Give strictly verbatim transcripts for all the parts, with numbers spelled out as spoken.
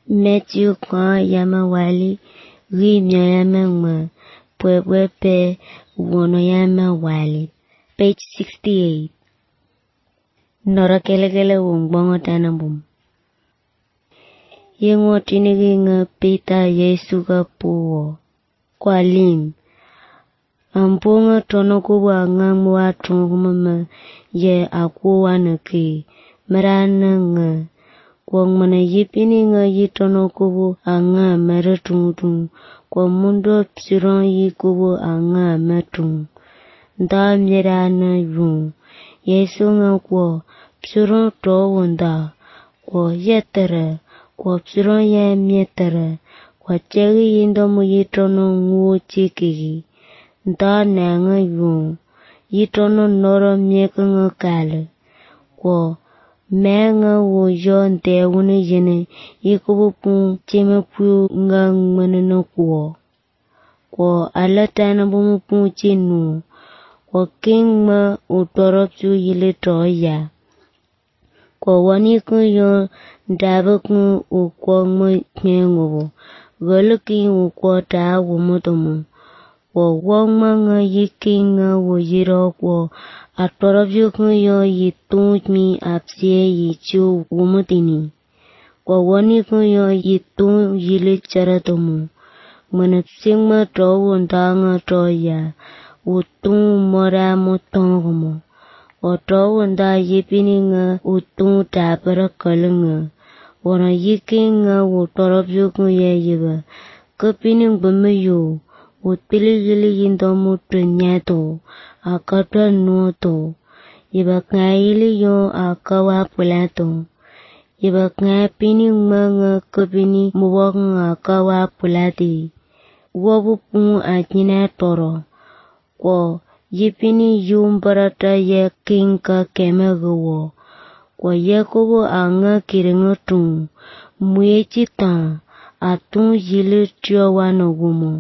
Matthew kwa yama wali rimya yama ngma pwepwepe wono yama wali. Page sixty-eight. Nora kele kele wongbongo tanambum. Yengo tinigi nga pita Yesu ka puwo. Kwa lim. Ampunga tono kuwa nga mwa tungumama ye akuwa naki. Marana nga. Kwa ngmana yipini nga yitono kubu anga maratungu. Kwa mundo psiron yi kubu anga matung. Nda mirana yung. Yesu nga kwa psiron to wanda. Kwa yetere. Kwa psiron ye mietere. Kwa chegi yindomu yitono nguo chikigi. Nda nanga yung. Yitono noro mieka nga kale. Kwa menga wo yon te wune jene yikubu pun cheme pu nga ngmanana kwa. Kwa alatana bumu pun chinu. Kwa king ma utoropsu yile toya. Kwa wani kun yon daba kun ukwa ngma kmengobo. Gala kin ukwa taa wumotomo. Kwa wangma nga yiking nga wajiro kwa atoropsu kun yon yitun mi apsiye yichu wumotini. Kwa wani kun yon yitun yile charatomo. Manapsingma to wunda nga toya. Utun mora motongomo. Oto wunda yipini nga utun tapara kalunga. Wana yiking nga utoropsu kun ye yiba. Kapini ngbameyo. Utili yili yindomu tunyato. Akata nuoto. Yiba kayili yon akawa pulato. Yiba kayapini ngma nga kapini muwak nga akawa pulati. Wabu pun ajina toro. Kwa yipini yumbarata ye kinka kemagawo. Kwa yakubu anga kiringatun. Mwechita atun yili tiawana gumo.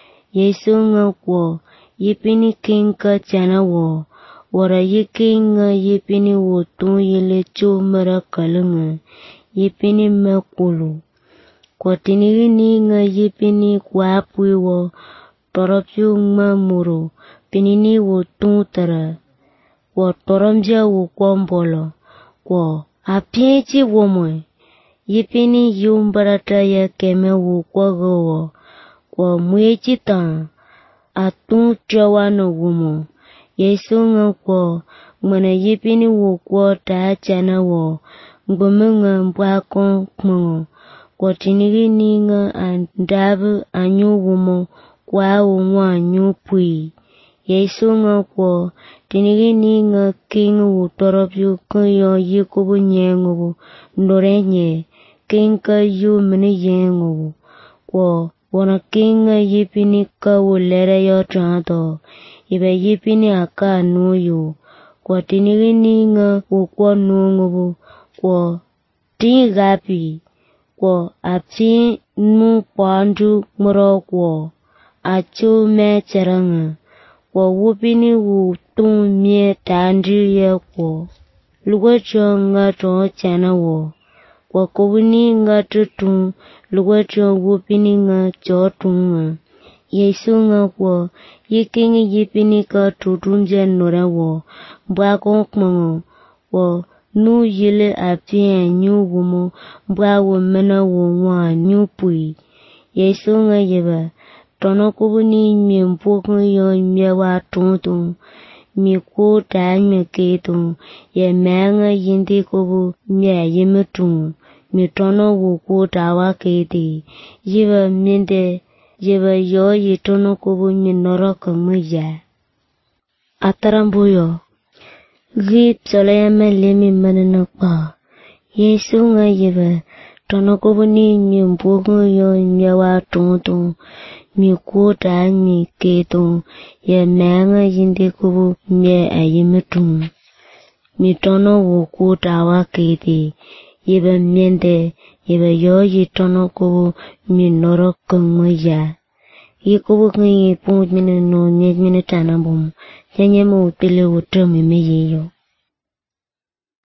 Yesu nga kwa yipini kinka chanawo. Wara yiking nga yipini wotun yili chumara kalunga. Yipini mekulu. Kwa tinigini nga yipini kwa puiwo. Toropsu ngma muro. Pinini wotun tara. Kwa toromja wukombolo. Kwa apienchi womoy. Yipini yumbarata ya keme wukogawo. Kwa mwechita atun tiawana gumo. Yesu nga kwa ngmana yipini wukwo taa chana wo. Ngbume nga mbwakon kmungo. Kwa tinigini nga andabu anyu wumo. Kwa wungwa anyu pui. Yesu nga kwa tinigini nga king wutoropyu kunyo yikubu nyengubu. Ndorenye king ka yu mini yengubu. Kwa wana king nga yipini ka wulere yo tranto. Ibe yipini aka nuyo. Kwa tinigini nga ukwa nungubu. Kwa tingapi. Kwa apsi nu pandu muro kwa. Achu me charanga. Kwa wupini wutun mie tandri ye kwa. Lugwa cho nga to chana wo. Kwa kubuni nga tutun. Lugwa cho wupini nga cho tunga. Yesu nga kwa yikingi yipini ka tutunja nora wo. Mbwako kmango. Kwa nu yile apia nyu wumo. Mbwawo mena wongwa nyu pui. Yesu nga yiba. Tono kubuni mienpoku yon miewa tuntun. Miku taa meketun. Ye menga yindi kubu mie yimetun. Mi tono wuku tawa keti. Yiba minde. Yiba yo yitono kubu minoro kumuja. Atarambuyo. Gip solayama limi manana kwa. Yesu nga yiba. Tono kubuni mienpoku yon miewa tuntun. Miku taa meketun. Ye menga yindi kubu mie ayimetun. Mi tono wuku tawa keti. Yiba minde. Yiba yo yitono kubu minoro kumuja. Yikubu kwenye pungu mine no nye mine tanambum. Nye mu upile utami meyeyo.